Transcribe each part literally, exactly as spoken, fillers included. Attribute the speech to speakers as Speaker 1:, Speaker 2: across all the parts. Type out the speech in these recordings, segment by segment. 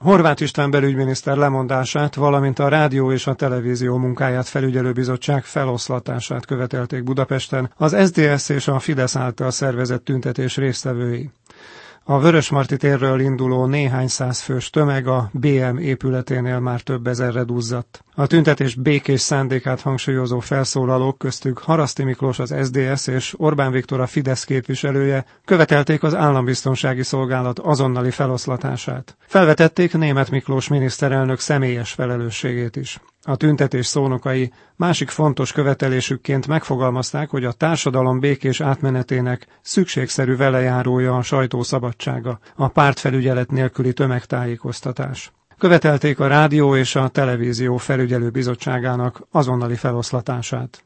Speaker 1: Horváth István belügyminiszter lemondását, valamint a rádió és a televízió munkáját felügyelő bizottság feloszlatását követelték Budapesten az es zé dé es és a Fidesz által szervezett tüntetés résztvevői. A Vörösmarty térről induló néhány száz fős tömeg a bé em épületénél már több ezerre duzzadt. A tüntetés békés szándékát hangsúlyozó felszólalók, köztük Haraszti Miklós az es zé dé es és Orbán Viktor a Fidesz képviselője követelték az Állambiztonsági Szolgálat azonnali feloszlatását. Felvetették Németh Miklós miniszterelnök személyes felelősségét is. A tüntetés szónokai másik fontos követelésükként megfogalmazták, hogy a társadalom békés átmenetének szükségszerű velejárója a sajtó szabadsága, a pártfelügyelet nélküli tömegtájékoztatás. Követelték a rádió és a televízió felügyelő bizottságának azonnali feloszlatását.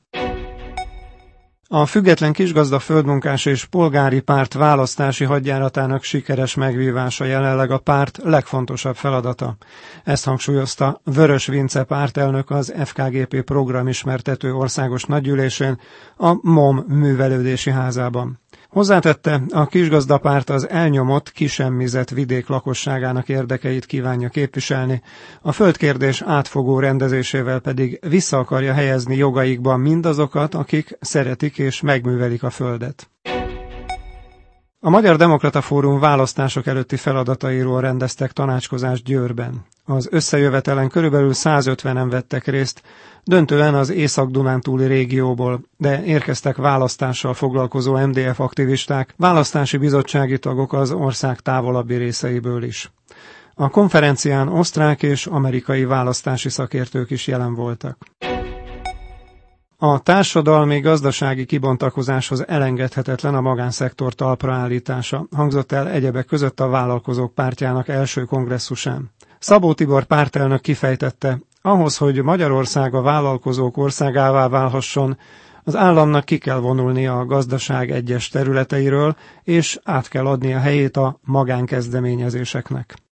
Speaker 1: A Független Kisgazda Földmunkás és Polgári Párt választási hadjáratának sikeres megvívása jelenleg a párt legfontosabb feladata. Ezt hangsúlyozta Vörös Vince pártelnök az ef ká gé pé programismertető országos nagygyűlésén, a MOM művelődési házában. Hozzátette, a kisgazdapárt az elnyomott, kisemmizett vidék lakosságának érdekeit kívánja képviselni, a földkérdés átfogó rendezésével pedig vissza akarja helyezni jogaikba mindazokat, akik szeretik és megművelik a földet. A Magyar Demokrata Fórum választások előtti feladatairól rendeztek tanácskozást Győrben. Az összejövetelen körülbelül százötvenen vettek részt, döntően az Észak-Dunántúli régióból, de érkeztek választással foglalkozó em dé ef aktivisták, választási bizottsági tagok az ország távolabbi részeiből is. A konferencián osztrák és amerikai választási szakértők is jelen voltak. A társadalmi-gazdasági kibontakozáshoz elengedhetetlen a magánszektor talpra állítása, hangzott el egyebek között a Vállalkozók Pártjának első kongresszusán. Szabó Tibor pártelnök kifejtette, ahhoz, hogy Magyarország a vállalkozók országává válhasson, az államnak ki kell vonulnia a gazdaság egyes területeiről, és át kell adni a helyét a magánkezdeményezéseknek.